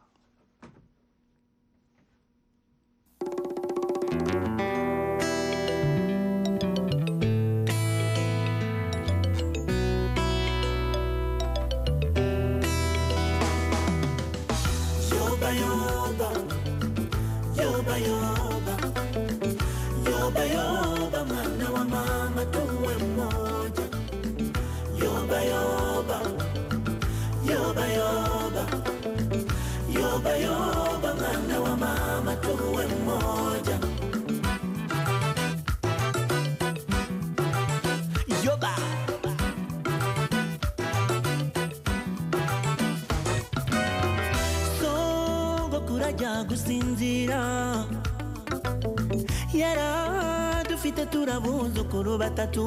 gusinzira yara dufite turabuzukuru batatu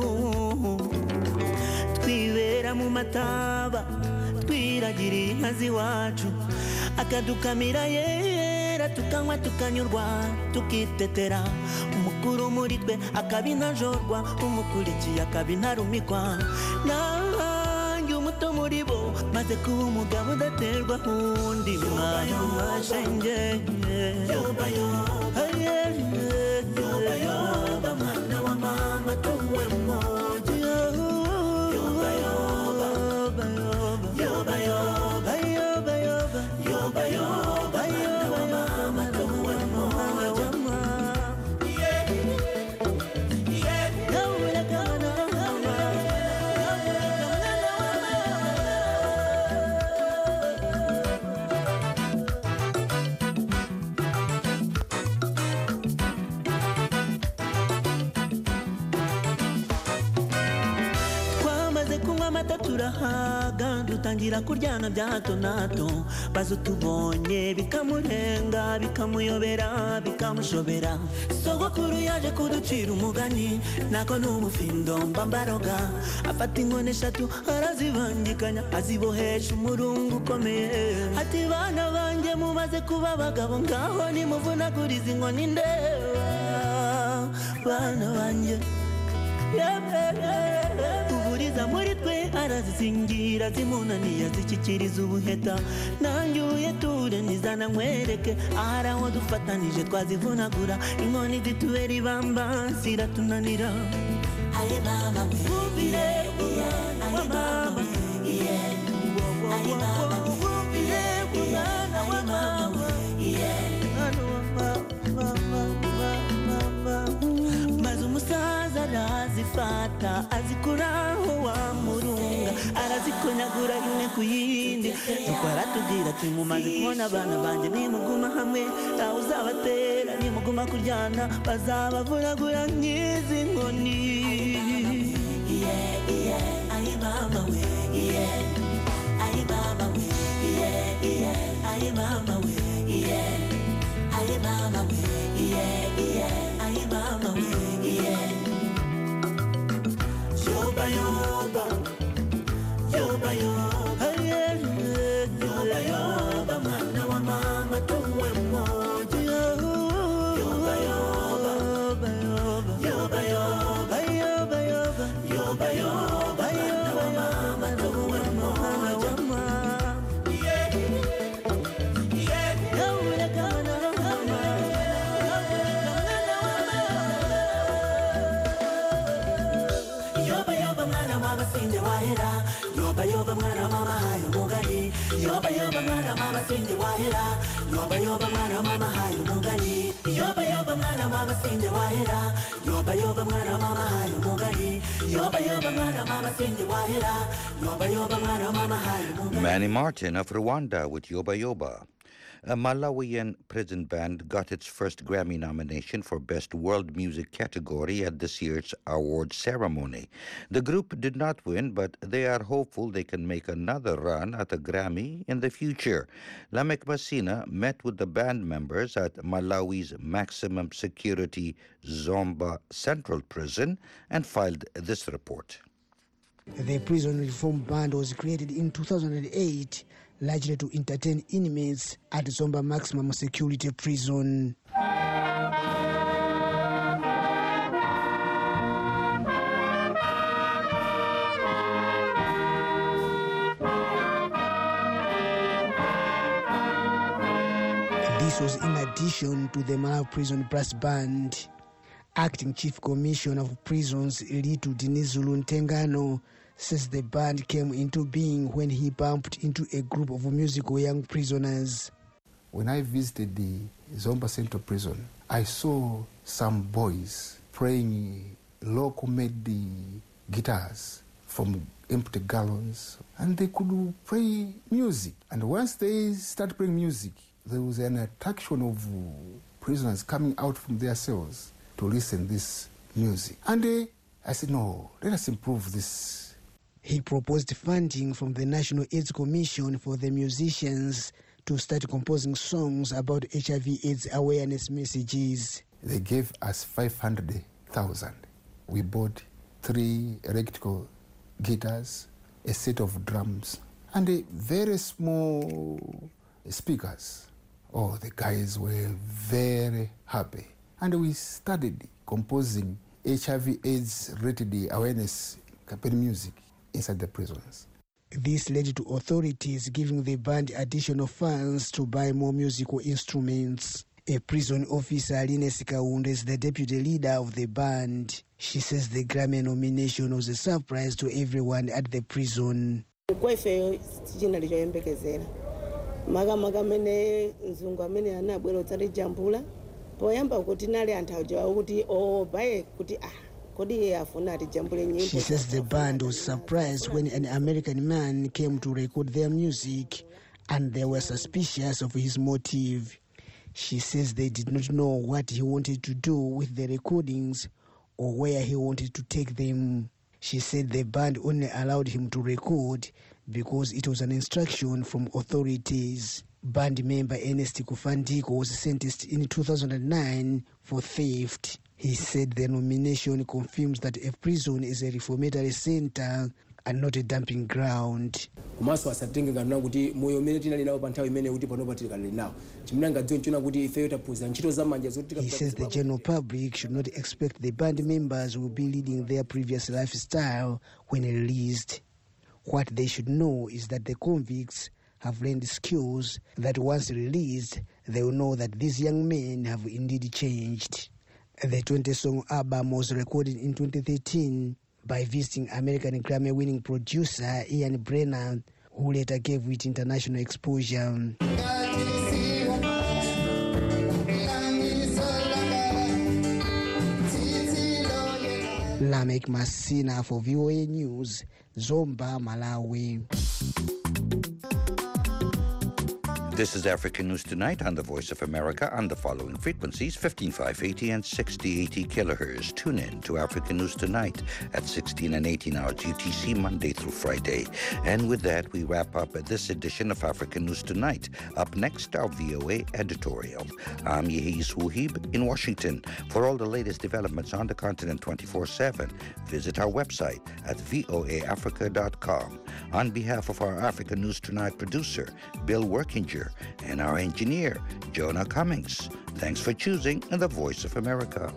twibera mu mataba twiragiriye inka z'iwacu akadukamira yera tukanywa tukanyurwa tukitetera umukuru muri twe akabinajorwa umukurikiye akabinarumikwa nanjye umuto muri bo maze kuba umugabo udaterwa undi mwana washenge yoba yoba yoba yoba mwana wa mama tuwe mmoja yoba yoba yoba yoba yoba yoba yoba yoba yoba mama tuwe mmoja turahaga dutangira kuryana bya hato na hato bazo tubonye bikamurenga bikamuyobera bikamushobera sogokuru yaje kuducira umugani nako n'umufindo mbambaroga afata inkoni eshatu arazibangikanya azibohesha umurungu ukomeye ati bana banjye mumaze kuba abagabo ngaho nimuvunaguriza inkoni ndeba bana banjye uburiza muri twe arazizingira zimunaniye zikikiriza ubuheta nanjye ture nizana nkwereke ahari aho dufatanije twazivunagura inkoni zitubera ibamba ziratunanira aye mama mvubire aye mama aye mama mvubire mwana wa mama maze umusaza arazifata azikuraho wamurunga arazikonyagura imwe ku yindi nuko aratubwira ati mumaze kubona abana banjye nimuguma hamwe ntawe uzabatera nimuguma kuryana bazabavunagura nk'izi nkoni ayi mama we ayi mama we ayi mama yoba yoba, yoba yoba, yoba yoba, mwana wa mama tuwe mmoja. Yoba yoba, yoba yoba, yoba yoba, yoba yoba, mwana wa mama tuwe mmoja. Sinde wahera, yoba yoba mwana mama hayo mugali, yoba yoba mwana mama sinde wahera, yoba yoba mwana mama hayo mugali, yoba yoba mwana mama sinde wahera, yoba yoba mwana mama hayo mugali, yoba yoba mwana mama sinde wahera, yoba yoba mwana mama hayo mugali. Manny Martin of Rwanda with Yoba Yoba. A Malawian prison band got its first Grammy nomination for Best World Music category at this year's award ceremony. The group did not win, but they are hopeful they can make another run at a Grammy in the future. Lamek Masina met with the band members at Malawi's maximum security Zomba Central Prison and filed this report. The Prison Reform Band was created in 2008 largely to entertain inmates at Zomba Maximum Security Prison. This was in addition to the Malawi Prison Brass Band. Acting Chief Commissioner of Prisons, Litu Dinizulu Ntengano, says the band came into being when he bumped into a group of musical young prisoners. When I visited the Zomba Central Prison, I saw some boys playing local-made guitars from empty gallons, and they could play music. And once they started playing music, there was an attraction of prisoners coming out from their cells to listen to this music. And I said, no, let us improve this. He proposed funding from the National AIDS Commission for the musicians to start composing songs about HIV/AIDS awareness messages. They gave us 500,000. We bought 3 electrical guitars, a set of drums, and a very small speakers. Oh, the guys were very happy. And we started composing HIV/AIDS related awareness campaign music inside the prisons. This led to authorities giving the band additional funds to buy more musical instruments. A prison officer, Linesi Kaunda, is the deputy leader of the band. She says the Grammy nomination was a surprise to everyone at the prison. She says the band was surprised when an American man came to record their music and they were suspicious of his motive. She says they did not know what he wanted to do with the recordings or where he wanted to take them. She said the band only allowed him to record because it was an instruction from authorities. Band member Ernest Kufandiko was sentenced in 2009 for theft. He said the nomination confirms that a prison is a reformatory center and not a dumping ground. He says the general public should not expect the band members will be leading their previous lifestyle when released. What they should know is that the convicts have learned skills that once released, they will know that these young men have indeed changed. The 20-song album was recorded in 2013 by visiting American Grammy-winning producer Ian Brenner, who later gave it international exposure. Lamek Masina for VOA News, Zomba, Malawi. This is African News Tonight on the Voice of America on the following frequencies, 15580 and 6080 kilohertz. Tune in to African News Tonight at 16 and 18 hours UTC, Monday through Friday. And with that, we wrap up this edition of African News Tonight. Up next, our VOA editorial. I'm Yehis Wuhib in Washington. For all the latest developments on the continent 24/7, visit our website at voaafrica.com. On behalf of our African News Tonight producer, Bill Workinger, and our engineer, Jonah Cummings, thanks for choosing the Voice of America.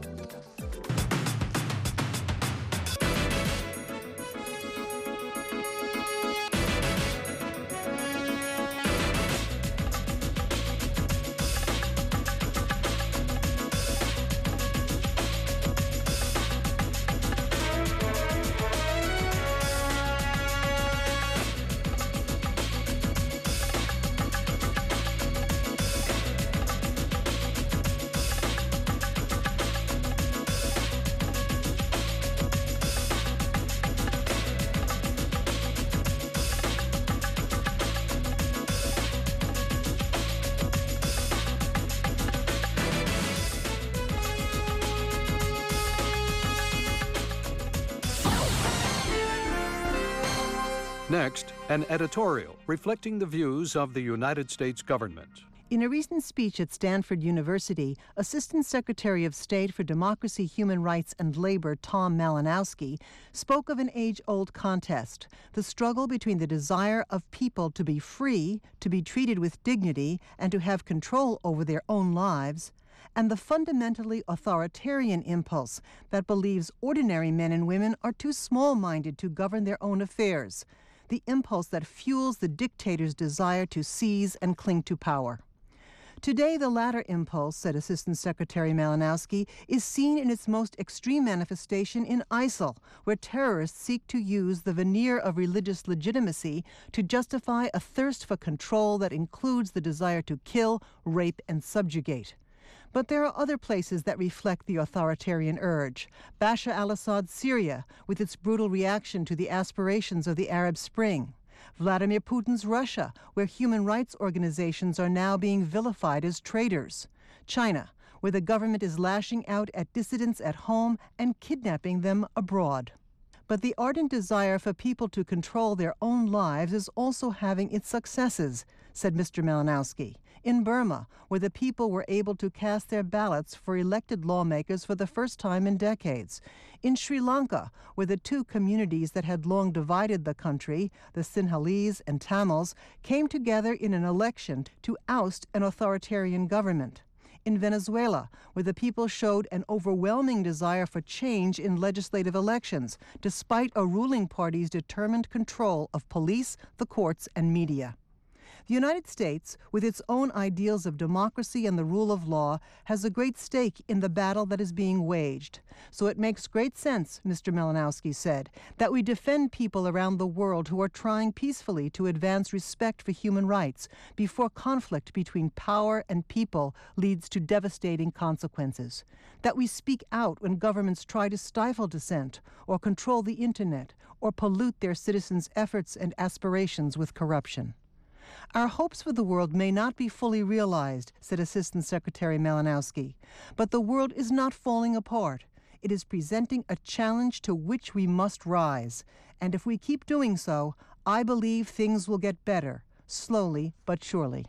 Next, an editorial reflecting the views of the United States government. In a recent speech at Stanford University, Assistant Secretary of State for Democracy, Human Rights, and Labor, Tom Malinowski, spoke of an age-old contest, the struggle between the desire of people to be free, to be treated with dignity, and to have control over their own lives, and the fundamentally authoritarian impulse that believes ordinary men and women are too small-minded to govern their own affairs, the impulse that fuels the dictator's desire to seize and cling to power. Today, the latter impulse, said Assistant Secretary Malinowski, is seen in its most extreme manifestation in ISIL, where terrorists seek to use the veneer of religious legitimacy to justify a thirst for control that includes the desire to kill, rape, and subjugate. But there are other places that reflect the authoritarian urge. Bashar al-Assad's Syria, with its brutal reaction to the aspirations of the Arab Spring. Vladimir Putin's Russia, where human rights organizations are now being vilified as traitors. China, where the government is lashing out at dissidents at home and kidnapping them abroad. But the ardent desire for people to control their own lives is also having its successes, said Mr. Malinowski. In Burma, where the people were able to cast their ballots for elected lawmakers for the first time in decades. In Sri Lanka, where the two communities that had long divided the country, the Sinhalese and Tamils, came together in an election to oust an authoritarian government. In Venezuela, where the people showed an overwhelming desire for change in legislative elections, despite a ruling party's determined control of police, the courts, and media. The United States, with its own ideals of democracy and the rule of law, has a great stake in the battle that is being waged. So it makes great sense, Mr. Malinowski said, that we defend people around the world who are trying peacefully to advance respect for human rights before conflict between power and people leads to devastating consequences. That we speak out when governments try to stifle dissent or control the internet or pollute their citizens' efforts and aspirations with corruption. Our hopes for the world may not be fully realized, said Assistant Secretary Malinowski, but the world is not falling apart. It is presenting a challenge to which we must rise. And if we keep doing so, I believe things will get better, slowly but surely.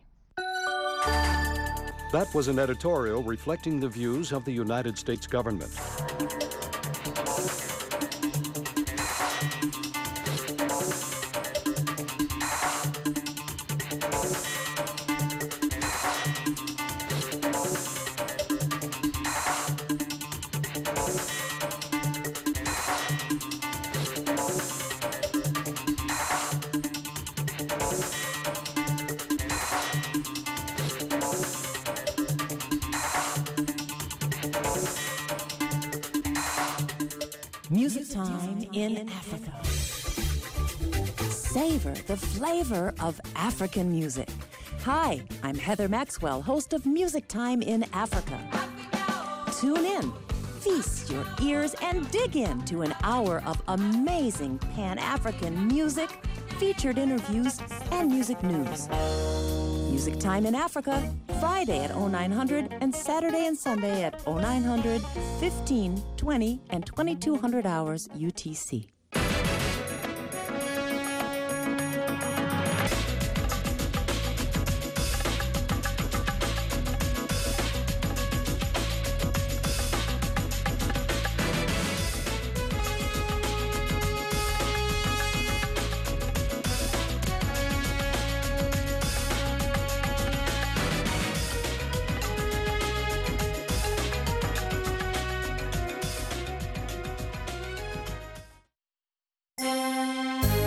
That was an editorial reflecting the views of the United States government. Music Time in Africa. Savor the flavor of African music. Hi, I'm Heather Maxwell, host of Music Time in Africa. Tune in, feast your ears, and dig into an hour of amazing Pan-African music, featured interviews, and music news. Music Time in Africa, Friday at 0900 and Saturday and Sunday at 0900, 15, 20, and 2200 hours UTC.